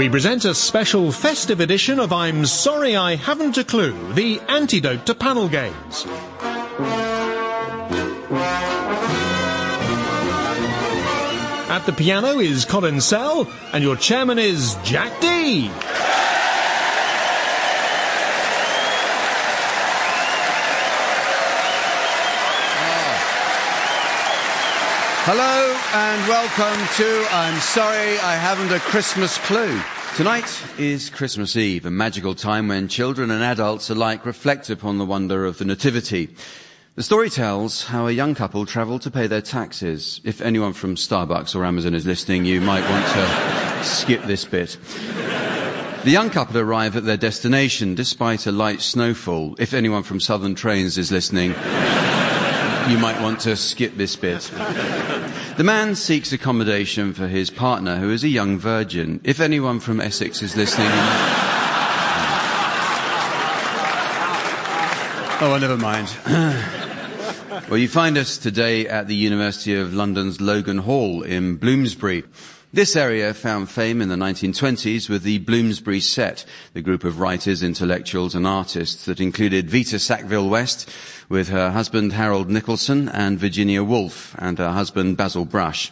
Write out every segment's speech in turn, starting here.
We present a special festive edition of I'm Sorry I Haven't a Clue, the antidote to panel games. At the piano is Colin Sell, and your chairman is Jack D. Hello and welcome to I'm Sorry I Haven't a Christmas Clue. Tonight is Christmas Eve, a magical time when children and adults alike reflect upon the wonder of the Nativity. The story tells how a young couple travelled to pay their taxes. If anyone from Starbucks or Amazon is listening, you might want to skip this bit. The young couple arrive at their destination despite a light snowfall. If anyone from Southern Trains is listening, you might want to skip this bit. The man seeks accommodation for his partner, who is a young virgin. If anyone from Essex is listening... Oh, never mind. Well, you find us today at the University of London's Logan Hall in Bloomsbury. This area found fame in the 1920s with the Bloomsbury Set, the group of writers, intellectuals and artists that included Vita Sackville-West with her husband Harold Nicholson and Virginia Woolf and her husband Basil Brush.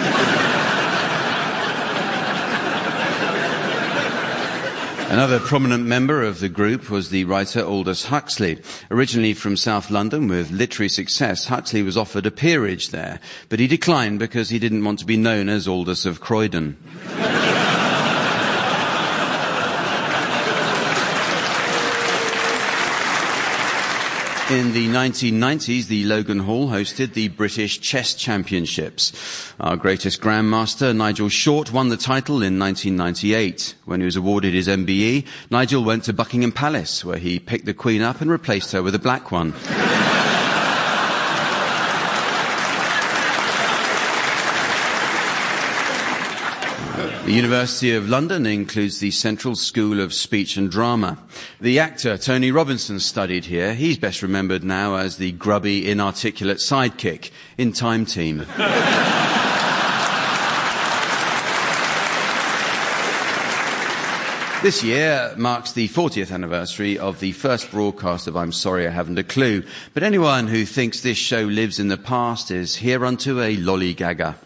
Another prominent member of the group was the writer Aldous Huxley. Originally from South London with literary success, Huxley was offered a peerage there, but he declined because he didn't want to be known as Aldous of Croydon. In the 1990s, the Logan Hall hosted the British Chess Championships. Our greatest grandmaster, Nigel Short, won the title in 1998. When he was awarded his MBE, Nigel went to Buckingham Palace, where he picked the Queen up and replaced her with a black one. The University of London includes the Central School of Speech and Drama. The actor Tony Robinson studied here. He's best remembered now as the grubby, inarticulate sidekick in Time Team. This year marks the 40th anniversary of the first broadcast of I'm Sorry I Haven't a Clue. But anyone who thinks this show lives in the past is hereunto a lollygagger.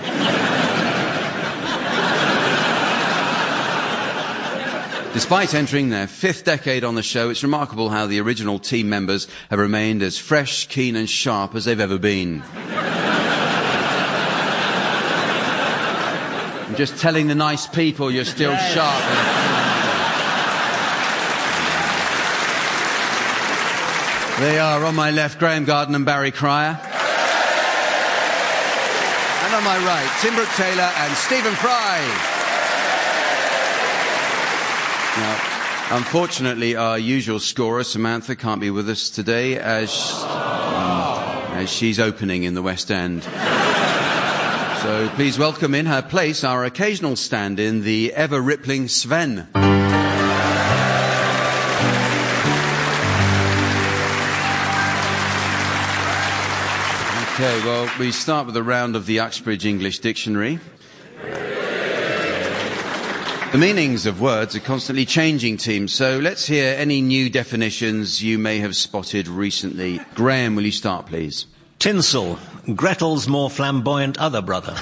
Despite entering their fifth decade on the show, it's remarkable how the original team members have remained as fresh, keen and sharp as they've ever been. I'm just telling the nice people you're still sharp. They are on my left, Graham Garden and Barry Cryer. And on my right, Tim Brooke-Taylor and Stephen Fry. Now, unfortunately, our usual scorer, Samantha, can't be with us today as she's opening in the West End. So please welcome in her place our occasional stand-in, the ever-rippling Sven. Okay, well, we start with a round of the Uxbridge English Dictionary. The meanings of words are constantly changing, team, so let's hear any new definitions you may have spotted recently. Graham, will you start, please? Tinsel, Gretel's more flamboyant other brother.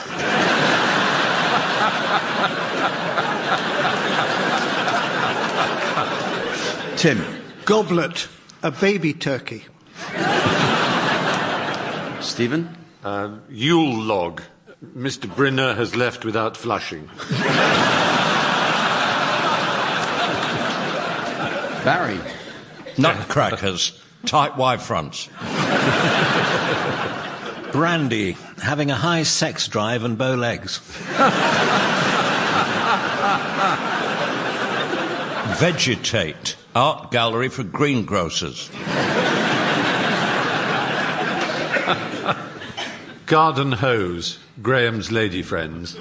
Tim. Goblet, a baby turkey. Stephen? Yule log, Mr. Brinner has left without flushing. Barry. Nutcrackers, tight wide fronts. Brandy, having a high sex drive and bow legs. Vegetate, art gallery for greengrocers. Garden hose, Graham's lady friends.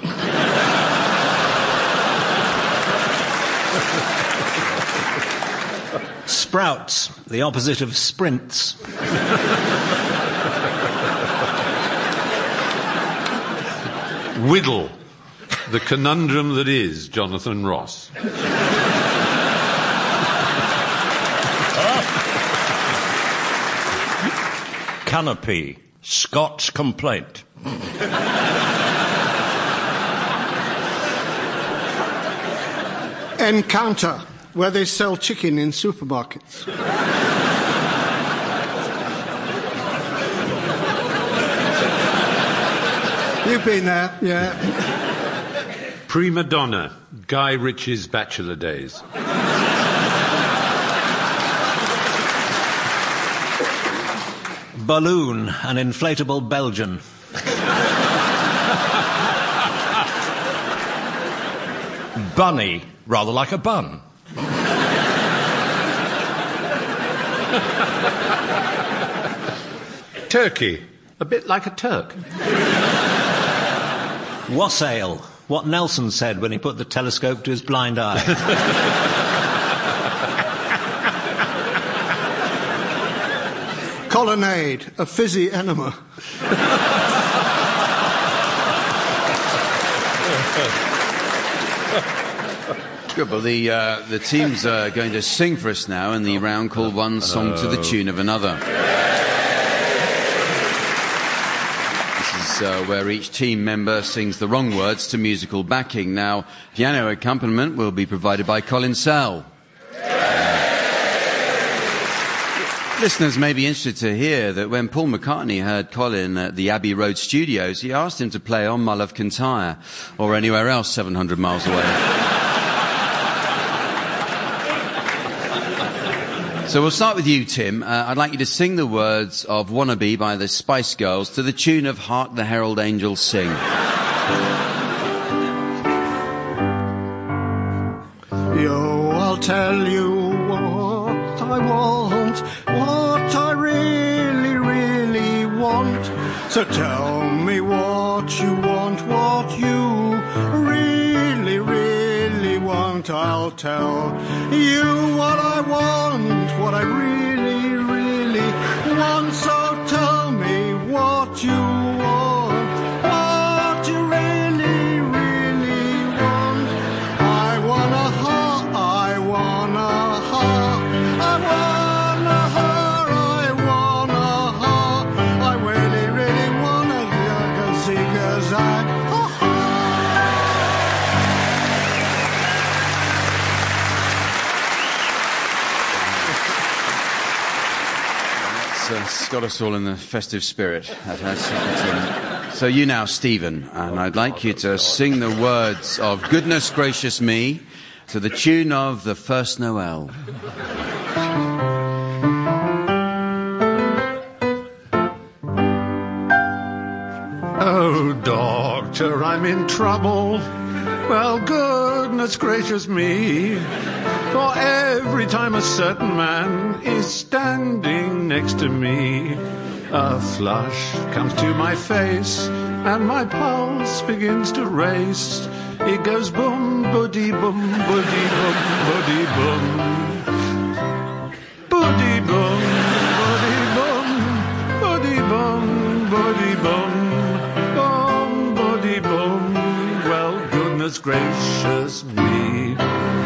Sprouts, the opposite of sprints. Whittle, The conundrum that is Jonathan Ross. Canopy, Scott's complaint. Encounter, where they sell chicken in supermarkets. You've been there, yeah. Prima Donna, Guy Ritchie's Bachelor Days. Balloon, an inflatable Belgian. Bunny, rather like a bun. Turkey, a bit like a Turk. Wassail, what Nelson said when he put the telescope to his blind eye. Colonnade, a fizzy enema. Good, well, the teams are going to sing for us now in the round called One Song to the Tune of Another. This is where each team member sings the wrong words to musical backing. Now, piano accompaniment will be provided by Colin Sell. Listeners may be interested to hear that when Paul McCartney heard Colin at the Abbey Road studios, he asked him to play on My Love Can Tire, or anywhere else 700 miles away. So we'll start with you, Tim. I'd like you to sing the words of Wannabe by the Spice Girls to the tune of Hark the Herald Angels Sing. Yo, I'll tell you what I want, what I really, really want. So tell me what you want, what you really, really want. I'll tell you what I want, what I really, really want. So tell me what you want, what you really, really want. I wanna her, I wanna her, I wanna her, I wanna her. I really, really wanna see, 'cause I... It's got us all in the festive spirit. So you now, Stephen, and I'd like you to sing the words of Goodness Gracious Me to the tune of The First Noel. Oh, doctor, I'm in trouble. Well, goodness gracious me. For every time a certain man is standing next to me, a flush comes to my face and my pulse begins to race. It goes boom, buddy, boom, buddy, boom, buddy, boom. Buddy, boom, buddy, boom, buddy, boom, buddy, boom, boom, buddy, boom. Well, goodness gracious me.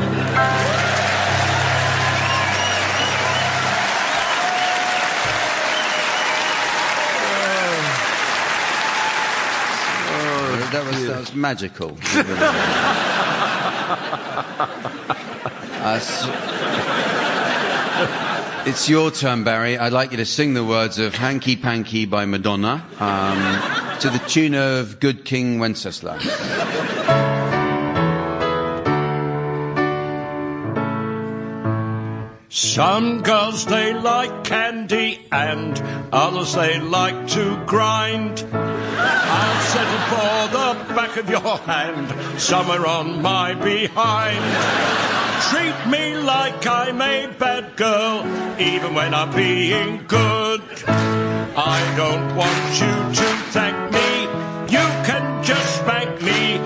That was magical. It's your turn, Barry. I'd like you to sing the words of Hanky Panky by Madonna to the tune of Good King Wenceslas. Some girls, they like candy, and others they like to grind. I'll settle for the back of your hand, somewhere on my behind. Treat me like I'm a bad girl, even when I'm being good. I don't want you to thank me, you can just spank me.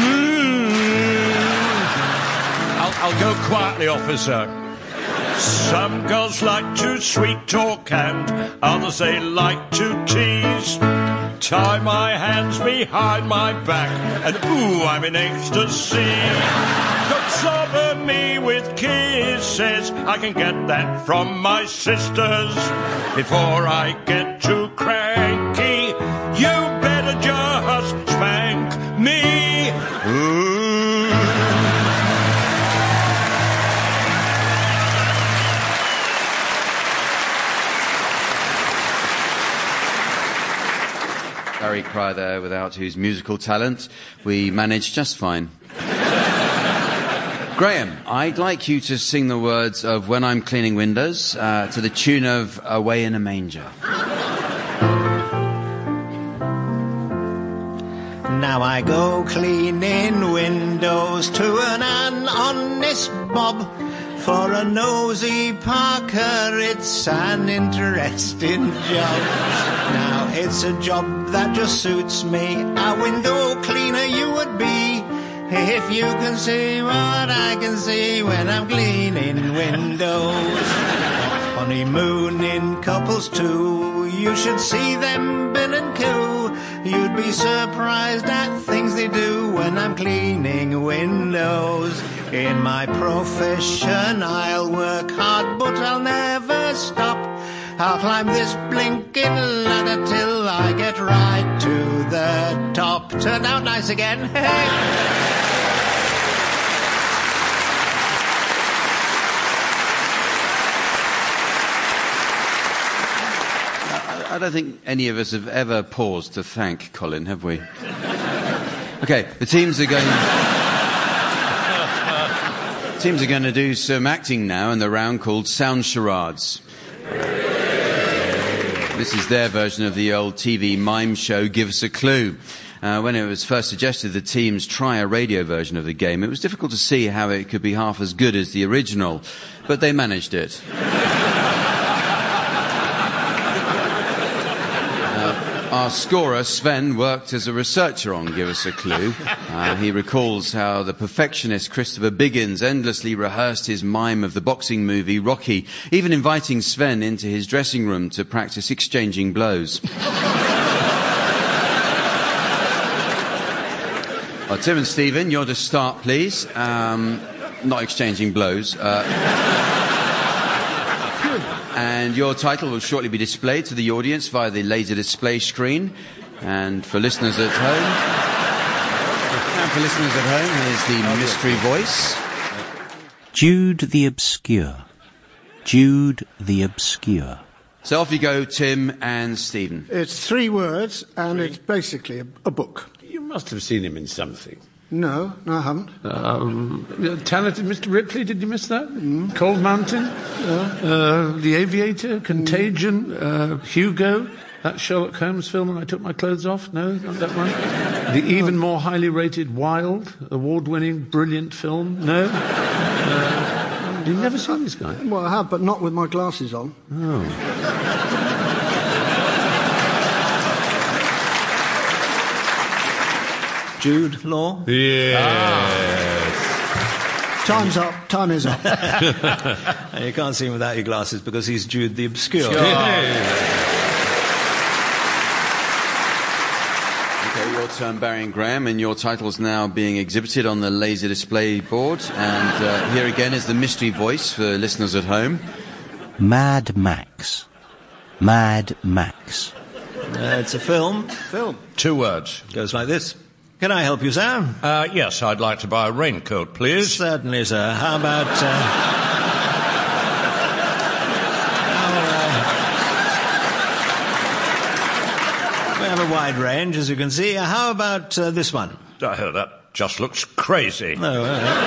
I'll go quietly, officer. Some girls like to sweet talk and others they like to tease. tie my hands behind my back, and ooh, I'm in ecstasy. Don't sober me with kisses, I can get that from my sisters. Before I get too cranky, you better just spank me. Ooh. Barry Cryer there, without whose musical talent we managed just fine. Graham, I'd like you to sing the words of When I'm Cleaning Windows to the tune of Away in a Manger. Now I go cleaning windows to an honest mob. For a nosy Parker, it's an interesting job. Now it's a job that just suits me. A window cleaner you would be, if you can see what I can see when I'm cleaning windows. Honeymooning couples too, you should see them bill and coo. You'd be surprised at things they do when I'm cleaning windows. In my profession I'll work hard, but I'll never stop. I'll climb this blinking ladder till I get right to the top. Turned out nice again. Hey! I don't think any of us have ever paused to thank Colin, have we? Okay, the teams are going to do some acting now in the round called Sound Charades. This is their version of the old TV mime show Give Us a Clue. When it was first suggested the teams try a radio version of the game, it was difficult to see how it could be half as good as the original, but they managed it. Our scorer, Sven, worked as a researcher on Give Us a Clue. He recalls how the perfectionist Christopher Biggins endlessly rehearsed his mime of the boxing movie Rocky, even inviting Sven into his dressing room to practice exchanging blows. Well, Tim and Stephen, you're to start, please. Not exchanging blows. And your title will shortly be displayed to the audience via the laser display screen. And for listeners at home, here's the mystery voice. Jude the Obscure. Jude the Obscure. So off you go, Tim and Stephen. It's 3 words, and it's basically a book. You must have seen him in something. No, I haven't. Talented Mr. Ripley, did you miss that? Cold Mountain? The Aviator, Contagion, Hugo, that Sherlock Holmes film when I took my clothes off? No, not that one. The even more highly rated Wild, award-winning, brilliant film? No? You've never seen this guy? Well, I have, but not with my glasses on. Oh. Jude Law? Yes. Time's up. Time is up. And you can't see him without your glasses because he's Jude the Obscure. Okay, your turn, Barry and Graham, and your title's now being exhibited on the laser display board. And here again is the mystery voice for listeners at home. Mad Max. Mad Max. It's a film. 2 words. Goes like this. Can I help you, sir? Yes, I'd like to buy a raincoat, please. Certainly, sir. How about... we have a wide range, as you can see. How about this one? That just looks crazy. No,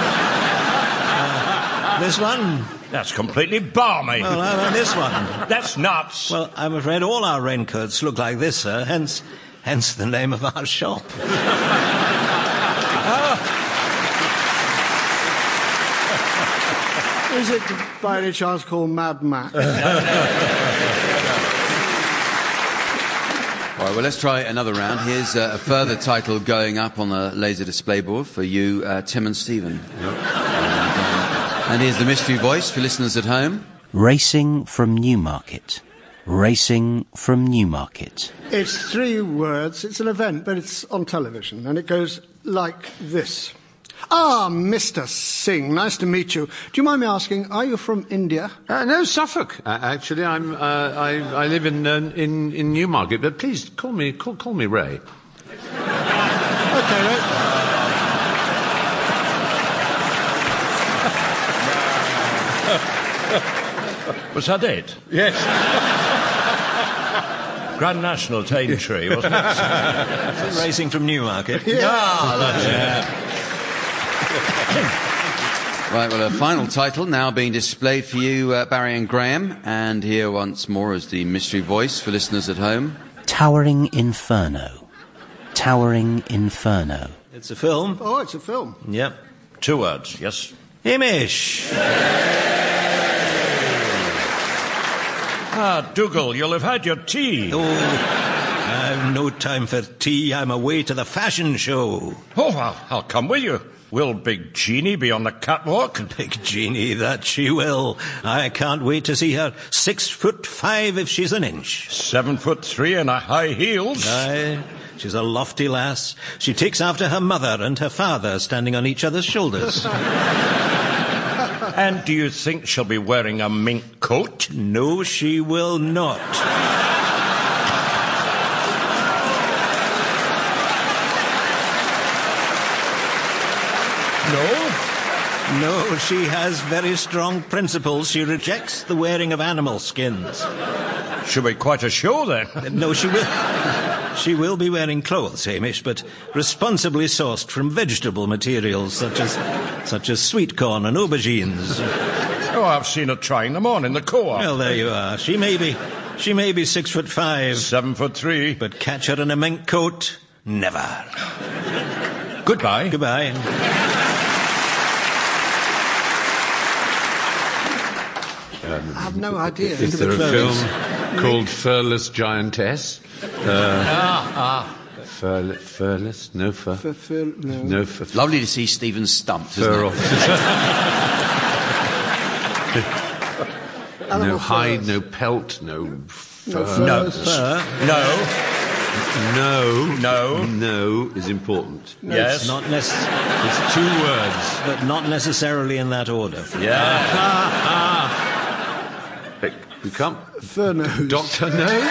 this one? That's completely balmy. Well, how about this one? That's nuts. Well, I'm afraid all our raincoats look like this, sir. Hence the name of our shop. Is it by any chance called Mad Max? All right, well, let's try another round. Here's a further title going up on the laser display board for you, Tim and Stephen. Yep. And here's the mystery voice for listeners at home. Racing from Newmarket. Racing from Newmarket. It's 3 words. It's an event, but it's on television, and it goes like this. Ah, Mr. Singh, nice to meet you. Do you mind me asking, are you from India? No, Suffolk. Actually, I live in Newmarket, but please call me Ray. Okay, Ray. Was that it? Yes. Grand National Daintree, wasn't it? Racing from Newmarket. Yeah. Ah, that's it. Right, well, a final title now being displayed for you, Barry and Graham. And here once more is the mystery voice for listeners at home. Towering Inferno. Towering Inferno. It's a film. Oh, it's a film. Yep. 2 words, yes. Hamish. Ah, Dougal, you'll have had your tea. Oh, I've no time for tea. I'm away to the fashion show. Oh, I'll come with you. Will Big Jeannie be on the catwalk? Big Jeannie, that she will. I can't wait to see her 6'5" if she's an inch. 7'3" in her high heels. Aye, she's a lofty lass. She takes after her mother and her father standing on each other's shoulders. And do you think she'll be wearing a mink coat? No, she will not. No, she has very strong principles. She rejects the wearing of animal skins. Should be quite a show, then. No, she will. She will be wearing clothes, Hamish, but responsibly sourced from vegetable materials such as sweet corn and aubergines. Oh, I've seen her trying them on in the co-op. Well, there you are. She may be 6'5", 7'3". but catch her in a mink coat, never. Goodbye. Goodbye. I have no idea. Is there a film called Furless Giantess? Furless? No fur. No. No fur. Lovely to see Stephen stumped, isn't Fur it? officer. Animal No hide, furs. no pelt, no fur. No. Fur. No is important. Yes. It's 2 words. But not necessarily in that order. Yeah. Hey, you can't... Fur nose. Dr. No?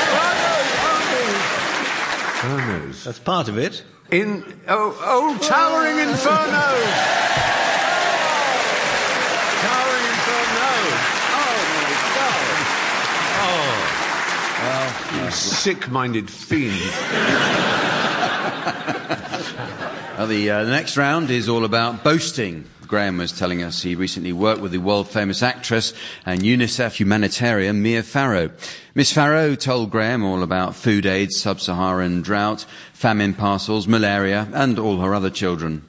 Fur nose. That's part of it. Towering Inferno! Towering Inferno! You sick-minded fiend. Well, the next round is all about boasting. Graham was telling us he recently worked with the world-famous actress and UNICEF humanitarian Mia Farrow. Miss Farrow told Graham all about food aid, sub-Saharan drought, famine parcels, malaria, and all her other children.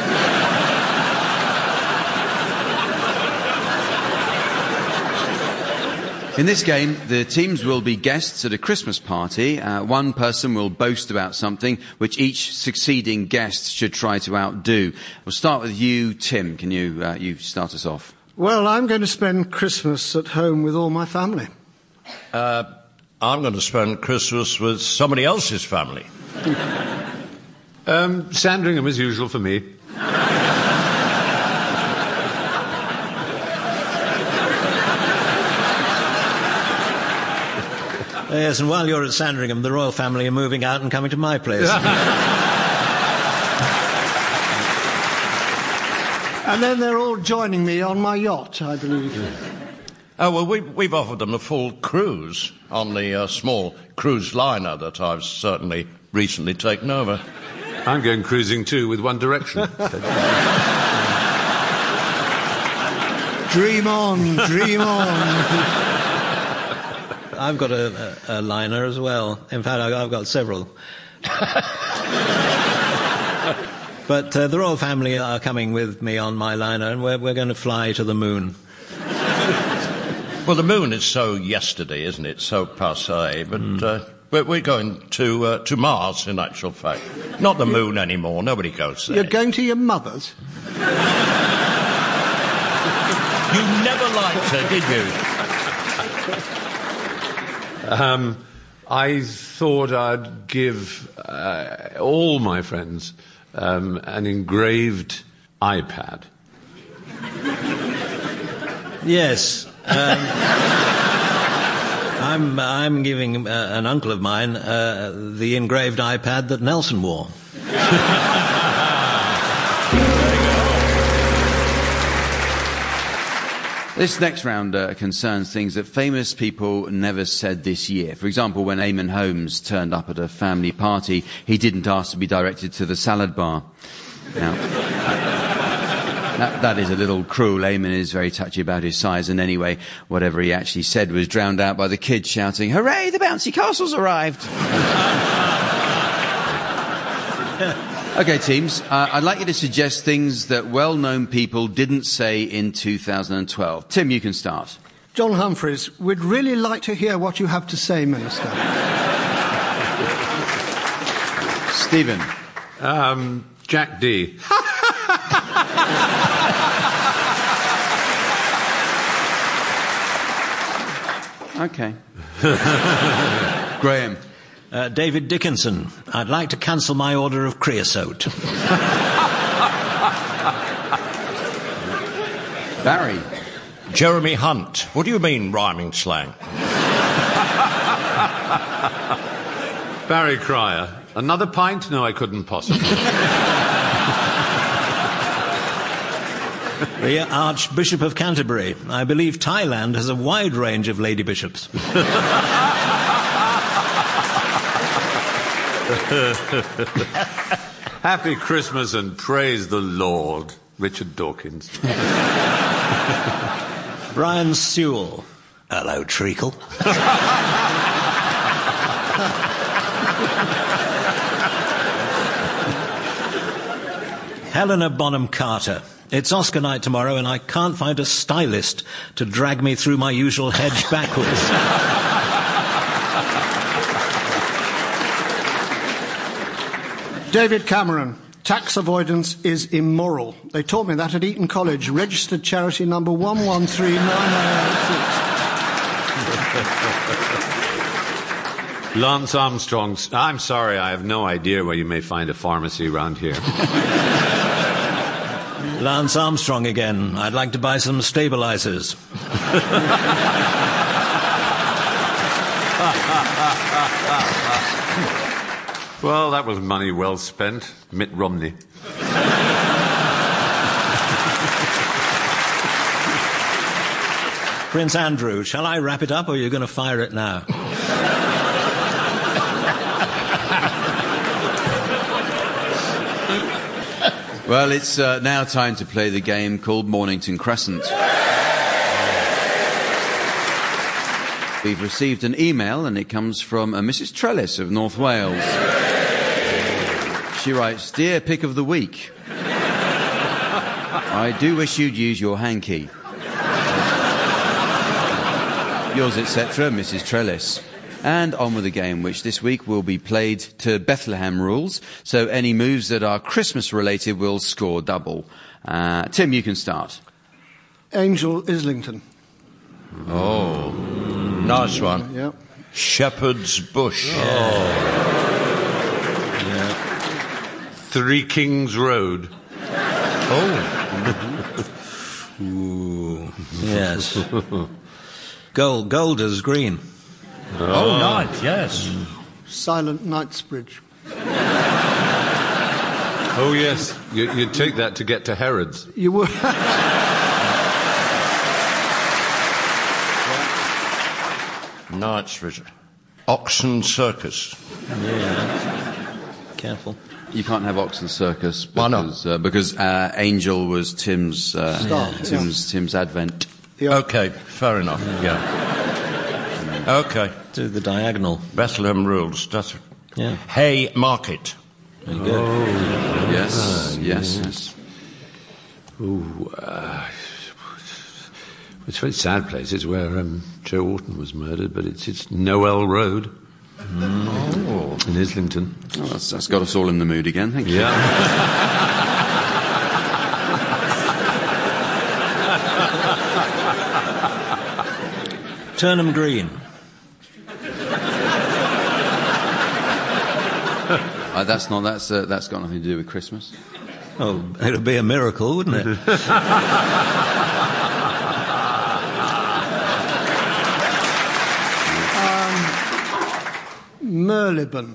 In this game, the teams will be guests at a Christmas party. One person will boast about something which each succeeding guest should try to outdo. We'll start with you, Tim. Can you start us off? Well, I'm going to spend Christmas at home with all my family. I'm going to spend Christmas with somebody else's family. Sandringham as usual for me. Yes, and while you're at Sandringham, the royal family are moving out and coming to my place. And then they're all joining me on my yacht, I believe. Oh, well, we've offered them a full cruise on the small cruise liner that I've certainly recently taken over. I'm going cruising too with One Direction. Dream on, dream on. I've got a liner as well. In fact, I've got several. But the royal family are coming with me on my liner, and we're going to fly to the moon. Well, the moon is so yesterday, isn't it? So passé. But we're going to Mars, in actual fact. Not the moon anymore. Nobody goes there. You're going to your mother's? You never liked her, did you? I thought I'd give all my friends an engraved iPad. Yes. I'm giving an uncle of mine the engraved iPad that Nelson wore. This next round concerns things that famous people never said this year. For example, when Eamon Holmes turned up at a family party, he didn't ask to be directed to the salad bar. Now, that is a little cruel. Eamon is very touchy about his size, and anyway, whatever he actually said was drowned out by the kids shouting, "Hooray, the bouncy castle's arrived!" Okay, teams, I'd like you to suggest things that well-known people didn't say in 2012. Tim, you can start. John Humphreys, we'd really like to hear what you have to say, Minister. Stephen. Jack D. Okay. Graham. David Dickinson, I'd like to cancel my order of creosote. Barry. Jeremy Hunt. What do you mean, rhyming slang? Barry Cryer. Another pint? No, I couldn't possibly. The Archbishop of Canterbury. I believe Thailand has a wide range of lady bishops. Happy Christmas and praise the Lord. Richard Dawkins. Brian Sewell. Hello, Treacle. Helena Bonham Carter. It's Oscar night tomorrow and I can't find a stylist to drag me through my usual hedge backwards. David Cameron, tax avoidance is immoral. They taught me that at Eton College, registered charity number 1139986. Lance Armstrong. I'm sorry, I have no idea where you may find a pharmacy around here. Lance Armstrong again. I'd like to buy some stabilizers. Well, that was money well spent. Mitt Romney. Prince Andrew, shall I wrap it up or are you going to fire it now? Well, it's now time to play the game called Mornington Crescent. We've received an email and it comes from Mrs. Trellis of North Wales. She writes, "Dear Pick of the Week, I do wish you'd use your hanky. Yours, etc., Mrs. Trellis." And on with the game, which this week will be played to Bethlehem rules, so any moves that are Christmas-related will score double. Tim, you can start. Angel Islington. Oh, nice one. Yep. Shepherd's Bush. Yeah. Three Kings Road. Oh. Ooh. Yes. Golders Green. Oh, nice, yes. Silent Knightsbridge. Oh, yes. You'd take that to get to Herod's. You would. Knightsbridge. Oxon Circus. Yeah. Careful. You can't have Oxon Circus Why not? because Angel was Tim's Tim's Advent. Okay, fair enough. Yeah. Okay. Do the diagonal. Bethlehem rules. That's it. Yeah. Hay Market. There you go. Yes. Ooh, it's a very sad place. It's where Joe Orton was murdered, but it's Noel Road. Oh. In Islington. Oh, that's got us all in the mood again, thank you. Yeah. Turnham Green. That's got nothing to do with Christmas. Oh, it would be a miracle, wouldn't it? Merlibon.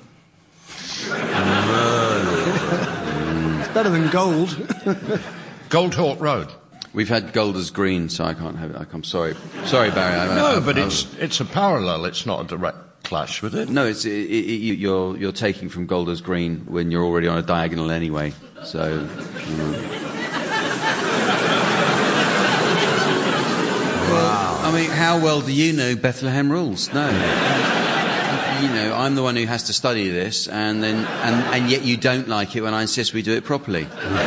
It's better than gold. Goldhawk Road. We've had Golders Green, so I can't have it. I'm sorry. Sorry, Barry. It's a parallel. It's not a direct clash with it. No, you're taking from Golders Green when you're already on a diagonal anyway. So. Wow. I mean, how well do you know Bethlehem rules? No. I'm the one who has to study this, and yet you don't like it when I insist we do it properly.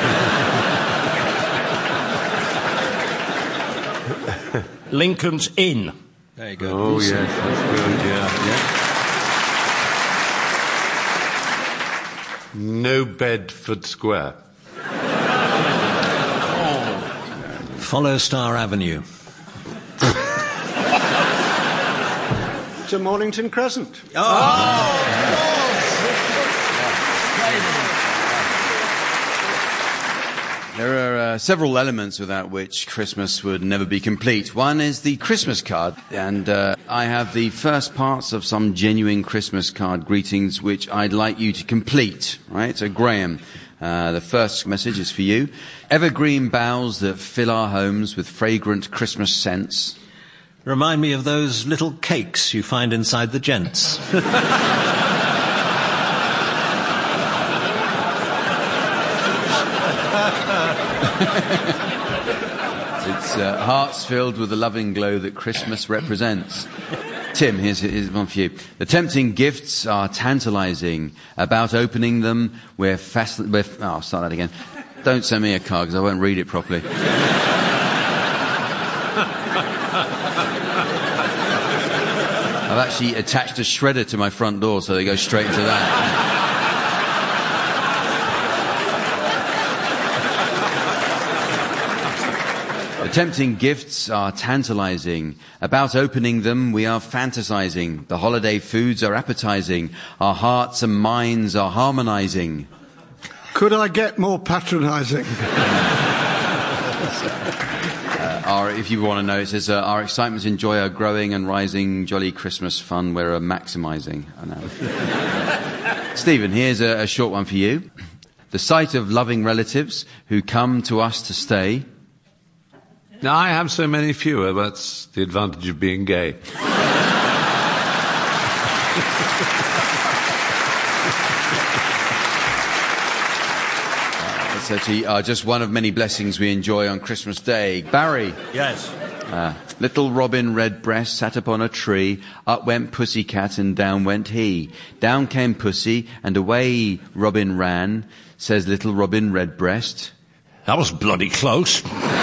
Lincoln's Inn. There you go. Oh, yes, that's good, yeah. No Bedford Square. Follow Star Avenue. To Mornington Crescent. There are several elements without which Christmas would never be complete. One is the Christmas card, and I have the first parts of some genuine Christmas card greetings which I'd like you to complete. Right? So, Graham, the first message is for you. Evergreen boughs that fill our homes with fragrant Christmas scents. Remind me of those little cakes you find inside the gents. It's hearts filled with the loving glow that Christmas represents. Tim, here's one for you. The tempting gifts are tantalizing. About opening them, I'll start that again. Don't send me a card because I won't read it properly. I've actually attached a shredder to my front door so they go straight into that. The tempting gifts are tantalizing. About opening them, we are fantasizing. The holiday foods are appetizing. Our hearts and minds are harmonizing. Could I get more patronizing? If you want to know, it says, our excitements and joy are growing and rising. Jolly Christmas fun we're maximising. I know. Stephen, here's a short one for you. The sight of loving relatives who come to us to stay. Now, I have so many fewer, that's the advantage of being gay. That's actually just one of many blessings we enjoy on Christmas Day. Barry. Yes. Little Robin Redbreast sat upon a tree. Up went Pussycat and down went he. Down came Pussy and away Robin ran, says little Robin Redbreast. That was bloody close.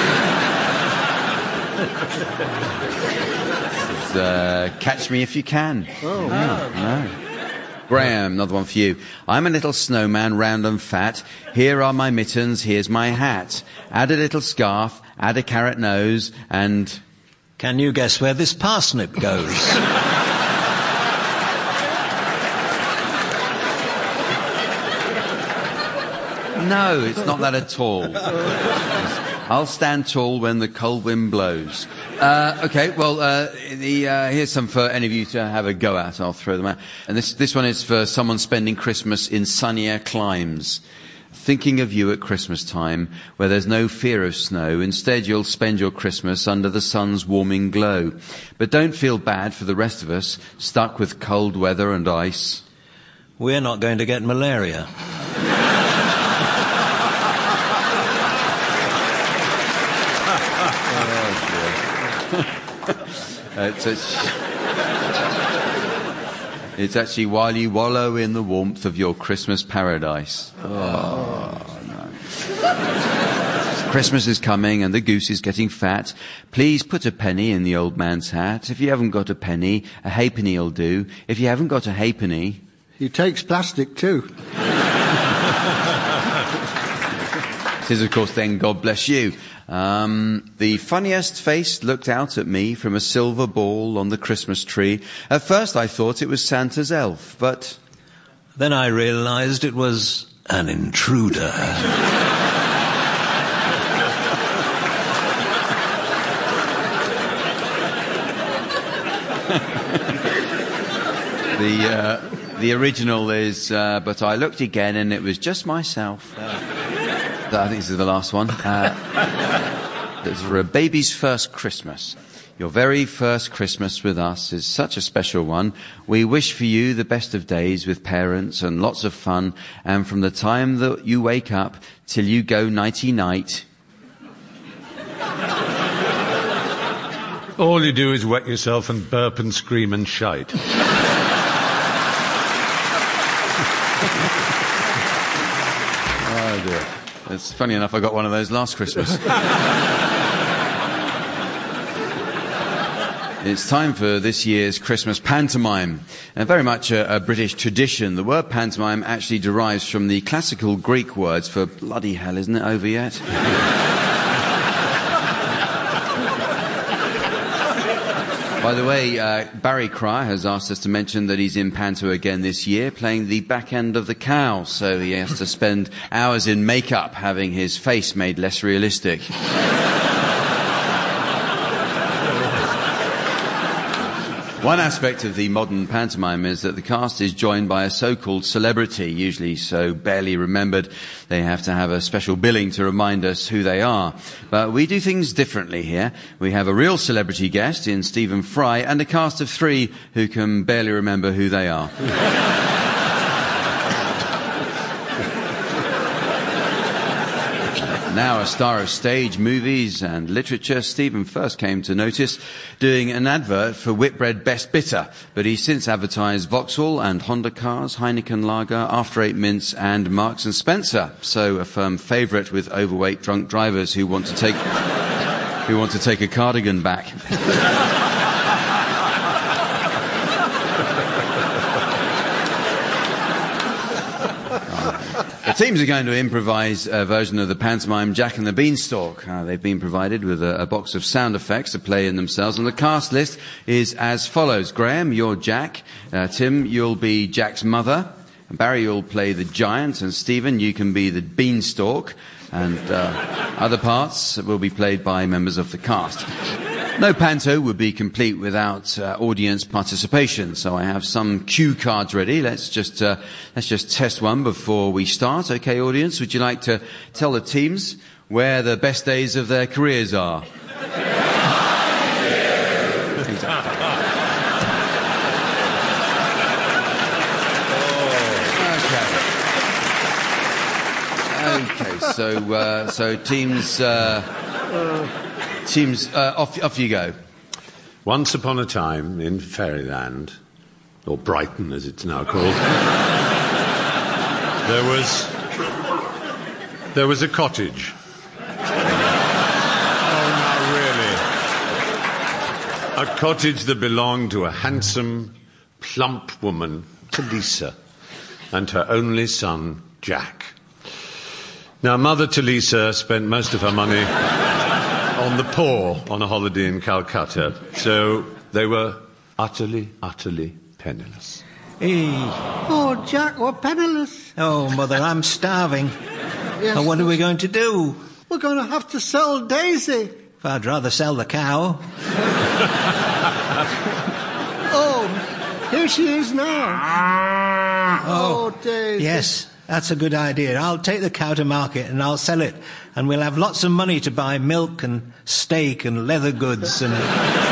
Catch me if you can. Oh, no. Graham, another one for you. I'm a little snowman, round and fat. Here are my mittens, here's my hat. Add a little scarf, add a carrot nose, and... Can you guess where this parsnip goes? No, it's not that at all. I'll stand tall when the cold wind blows. Okay, well, here's some for any of you to have a go at. I'll throw them out. And this one is for someone spending Christmas in sunnier climes. Thinking of you at Christmas time, where there's no fear of snow. Instead, you'll spend your Christmas under the sun's warming glow. But don't feel bad for the rest of us, stuck with cold weather and ice. We're not going to get malaria. It's actually while you wallow in the warmth of your Christmas paradise. Oh, no. Christmas is coming and the goose is getting fat. Please put a penny in the old man's hat. If you haven't got a penny, a halfpenny'll do. If you haven't got a halfpenny... He takes plastic too. This is, of course, then God bless you. The funniest face looked out at me from a silver ball on the Christmas tree. At first I thought it was Santa's elf, but... Then I realised it was an intruder. The original is, but I looked again and it was just myself. I think this is the last one. It's for a baby's first Christmas. Your very first Christmas with us is such a special one. We wish for you the best of days with parents and lots of fun. And from the time that you wake up till you go nighty-night, All you do is wet yourself and burp and scream and shite. oh dear. It's funny enough, I got one of those last Christmas. It's time for this year's Christmas pantomime, and very much a British tradition. The word pantomime actually derives from the classical Greek words for bloody hell, isn't it over yet? By the way, Barry Cryer has asked us to mention that he's in Panto again this year, playing the back end of the cow, so he has to spend hours in makeup having his face made less realistic. One aspect of the modern pantomime is that the cast is joined by a so-called celebrity, usually so barely remembered they have to have a special billing to remind us who they are. But we do things differently here. We have a real celebrity guest in Stephen Fry and a cast of 3 who can barely remember who they are. Now a star of stage, movies and literature, Stephen first came to notice doing an advert for Whitbread Best Bitter, but he's since advertised Vauxhall and Honda cars, Heineken Lager, After 8 Mints and Marks and Spencer, so a firm favourite with overweight drunk drivers who want to take a cardigan back. The teams are going to improvise a version of the pantomime Jack and the Beanstalk. They've been provided with a box of sound effects to play in themselves, and the cast list is as follows. Graham, you're Jack. Tim, you'll be Jack's mother. Barry, you'll play the giant, and Stephen, you can be the Beanstalk, and other parts will be played by members of the cast. No panto would be complete without audience participation, so I have some cue cards ready. Let's just test one before we start. Okay, audience, would you like to tell the teams where the best days of their careers are? Okay, so teams. Off you go. Once upon a time in Fairyland, or Brighton as it's now called, there was a cottage. Oh, not really. A cottage that belonged to a handsome, plump woman, Talisa, and her only son, Jack. Now, Mother Talisa spent most of her money on the poor on a holiday in Calcutta, so they were utterly, utterly penniless. Hey. Oh, Jack, we're penniless. Oh, Mother, I'm starving. Yes, And what are we going to do? we're going to have to sell Daisy. I'd rather sell the cow. Oh, here she is now. Oh, Daisy. Yes, that's a good idea. I'll take the cow to market and I'll sell it. And we'll have lots of money to buy milk and steak and leather goods and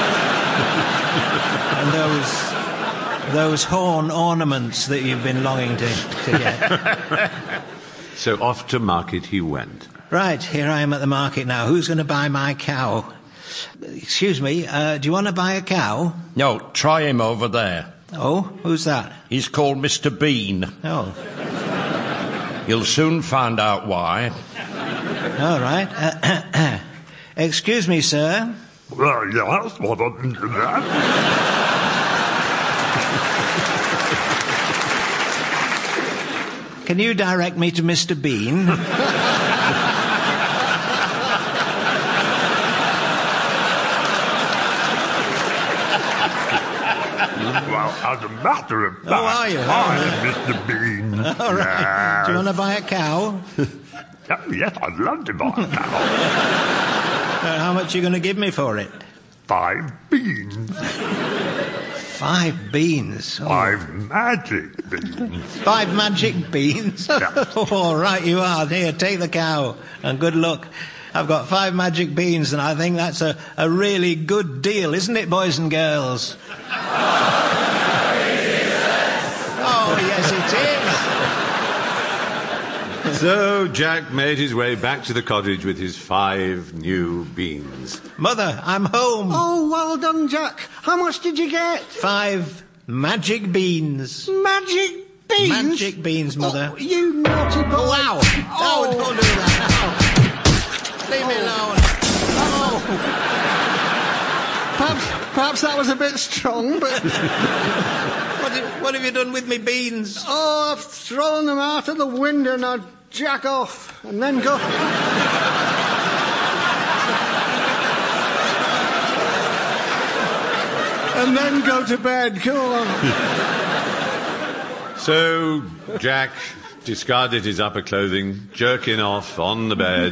and those horn ornaments that you've been longing to get. So off to market he went. Right, here I am at the market now. Who's going to buy my cow? Excuse me, do you want to buy a cow? No, try him over there. Oh, who's that? He's called Mr. Bean. Oh, You'll soon find out why. all right. Excuse me, sir. Yes, what Can you direct me to Mr. Bean? Well, as a matter of fact, are you? I'm Mr. Bean. All right. Do you want to buy a cow? Yes, I'd love to buy a cow. How much are you going to give me for it? 5 beans. 5 beans? Oh. 5 magic beans. 5 magic beans? Yeah. All right, you are. Here, take the cow, and good luck. I've got 5 magic beans, and I think that's a really good deal, isn't it, boys and girls? Oh, yes, it is. So Jack made his way back to the cottage with his 5 new beans. Mother, I'm home. Oh, well done, Jack. How much did you get? 5 magic beans. Magic beans? Magic beans, Mother. Oh, you naughty boy. Oh, wow. Oh, don't do that. Ow. Leave me alone. Oh. Perhaps that was a bit strong, but... What have you done with me beans? Oh, I've thrown them out of the window. Now jack off and then go... and then go to bed. Come on. So Jack discarded his upper clothing, jerking off on the bed,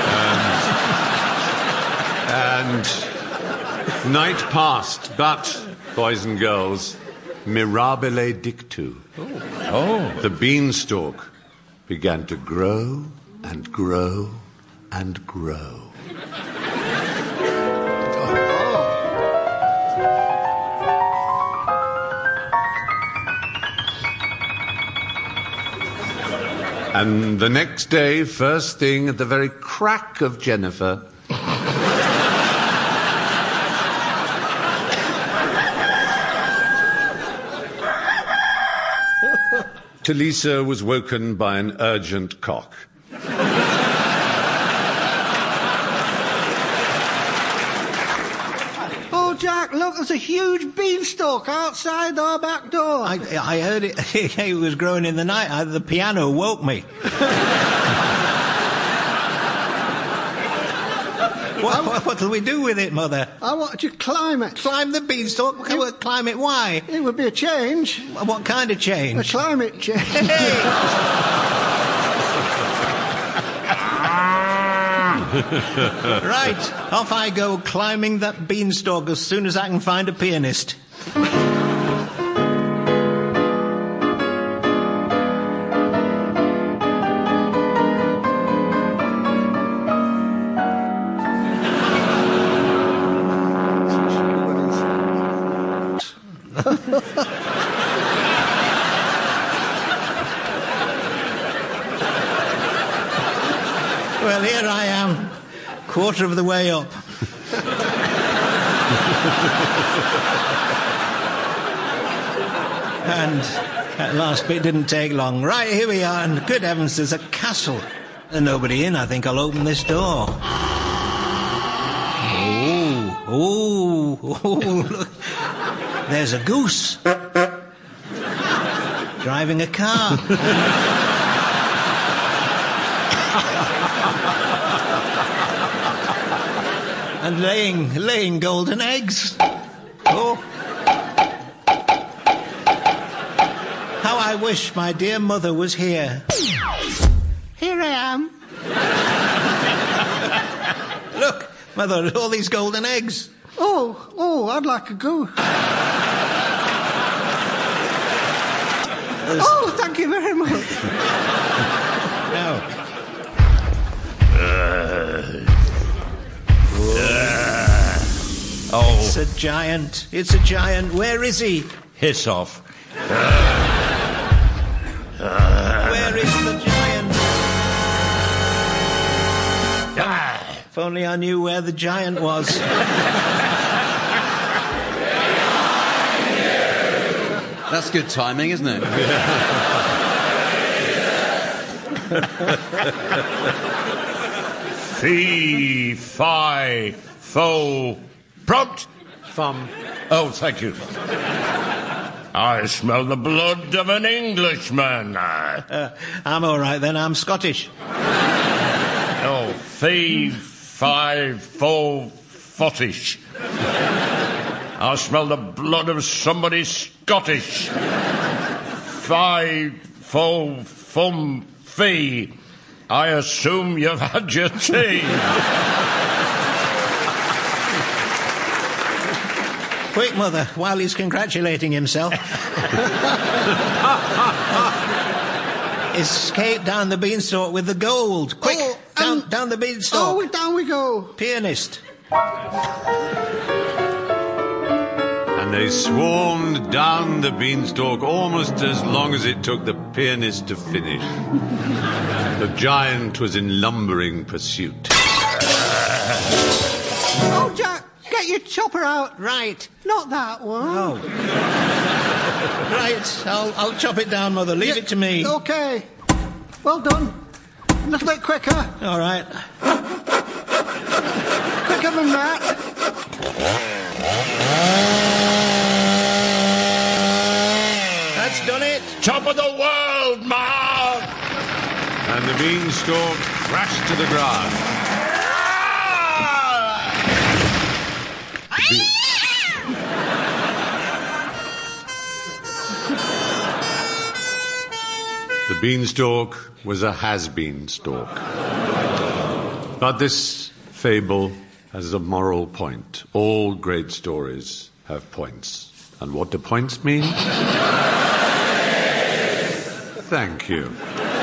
and night passed, but, boys and girls, mirabile dictu. Oh. The beanstalk began to grow and grow and grow. And the next day, first thing at the very crack of Jennifer, Talisa was woken by an urgent cock. Oh, Jack, look, there's a huge beanstalk outside our back door. I heard it. It was growing in the night. The piano woke me. What'll we do with it, Mother? I want to climb it. Climb the beanstalk? Climb it? Why? It would be a change. What kind of A change? climate change. Hey! Right, off I go climbing that beanstalk as soon as I can find a pianist. Well, here I am, quarter of the way up. And that last bit didn't take long. Right, here we are, and good heavens, there's a castle. There's nobody in. I think I'll open this door. Oh, look. There's a goose. Driving a car. And laying golden eggs. Oh. How I wish my dear mother was here. Here I am. Look, Mother, all these golden eggs. Oh, I'd like a goose. Oh, thank you very much. No. Oh, It's a giant. It's a giant. Where is he? hiss off. Where is the giant? If only I knew where the giant was. That's good timing, isn't it? Fee, fi, fo, prompt. Fum. Oh, thank you. I smell the blood of an Englishman. I'm all right then. I'm Scottish. Oh, fee, fi, fo, fottish. I smell the blood of somebody Scottish. Fi, fo, fum, fee. I assume you've had your tea. Quick, Mother, while he's congratulating himself. Escape down the beanstalk with the gold. Quick, down the beanstalk. Oh, down we go. Pianist. And they swarmed down the beanstalk almost as long as it took the pianist to finish. The giant was in lumbering pursuit. Oh, Jack, get your chopper out. Right. Not that one. Oh. Right, I'll chop it down, Mother. Leave it to me. OK. Well done. A little bit quicker. All right. Quicker than that. That's done it. Top of the world, Mark! And the beanstalk crashed to the ground. The beanstalk was a has-been stalk. But this fable has a moral point. All great stories have points. And what do points mean? Thank you.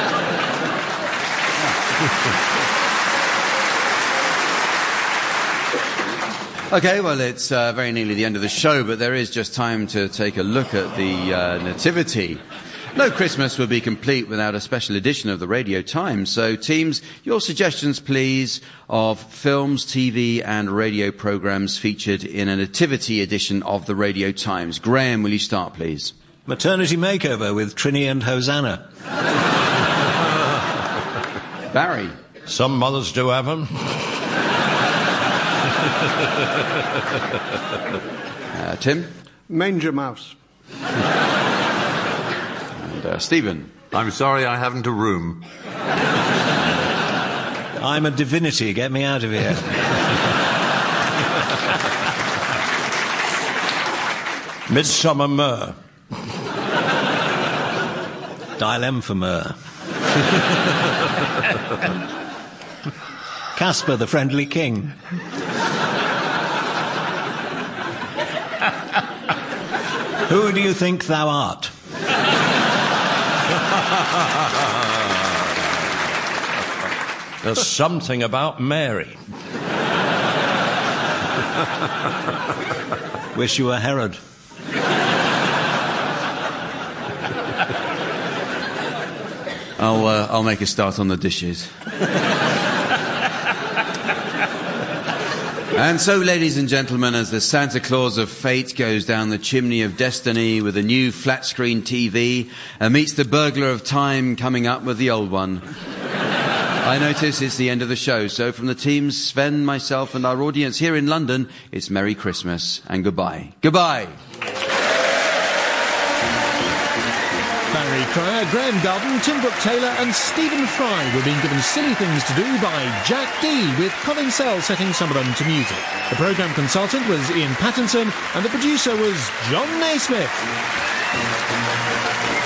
Okay, well, it's very nearly the end of the show, but there is just time to take a look at the Nativity. No Christmas would be complete without a special edition of the Radio Times. So, teams, your suggestions, please, of films, TV and radio programmes featured in a Nativity edition of the Radio Times. Graham, will you start, please? Maternity Makeover with Trini and Hosanna. Barry? Some mothers do have them. Tim? Manger Mouse. And Stephen? I'm sorry I haven't a room. I'm a divinity. Get me out of here. Midsummer Myrrh. Dilem for Myrrh. Casper the Friendly King. Who do you think thou art? There's something about Mary. Wish you were Herod. I'll make a start on the dishes. And so, ladies and gentlemen, as the Santa Claus of fate goes down the chimney of destiny with a new flat-screen TV and meets the burglar of time coming up with the old one, I notice it's the end of the show. So from the teams, Sven, myself and our audience here in London, it's Merry Christmas and goodbye. Goodbye. Barry Cryer, Graham Garden, Tim Brooke-Taylor and Stephen Fry were being given silly things to do by Jack D, with Colin Sell setting some of them to music. The programme consultant was Ian Pattinson and the producer was John Naismith.